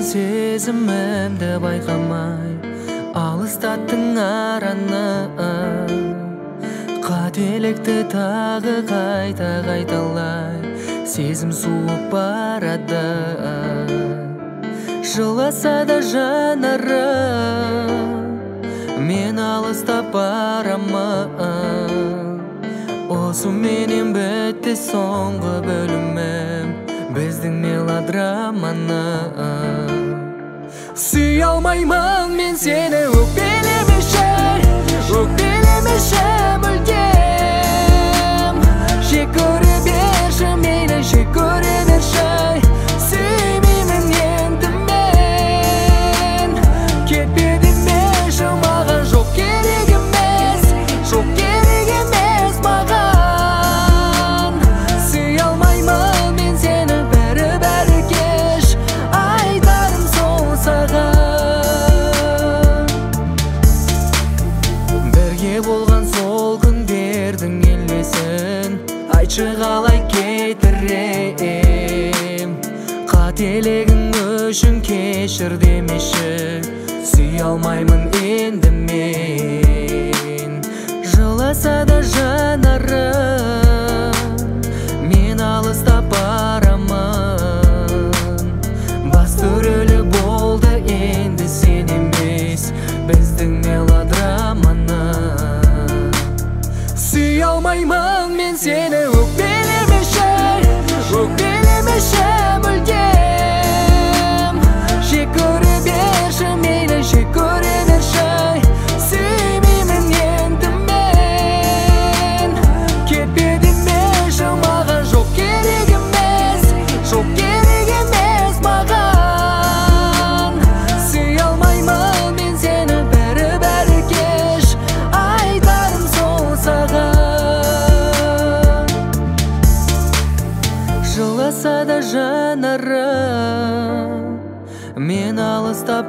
сезімімді байқамай алыстаттың араны. Қателікті тағы қайталай сезім суып барады. Жыласа да жанары мен алыстап барамын. Осы менен бітті соңғы бөлімім біздің мелодраманы. Сүй алмаймын мен сені өкпелемеші мүлдем. Жек көре берші мені, жек көре берші. Сүймеймін енді мен. Кетпе демеші маған, жоқ керек емес, жоқ керек емес маған. Сүй алмаймын мен сені бәрі кеш, айтарым сол саған. Бірге болған сол күндердің елесін айтшы қалай кетірем. Қателігің үшін кешір демеші, сүй алмаймын енді мен. Жыласа да жанары мен алыстап барамын. Басты рөлі болды енді сен емес біздің мелодраманы. Сүй алмаймын мен сені өкпелемеші мүлдем. Жек көре берші мені, жек көре берші. Сүймеймін енді мен. Кетпе демеші маған, жоқ керек емес, жоқ керек емес маған. Сүй алмаймын мен сені бәрі кеш, айтарым сол саған. Жыласа да жанары мен алыстап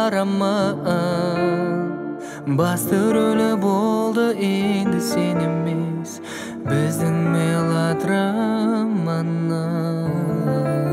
барамын. Басты рөлі болды енді сен емес біздің мелодраманы.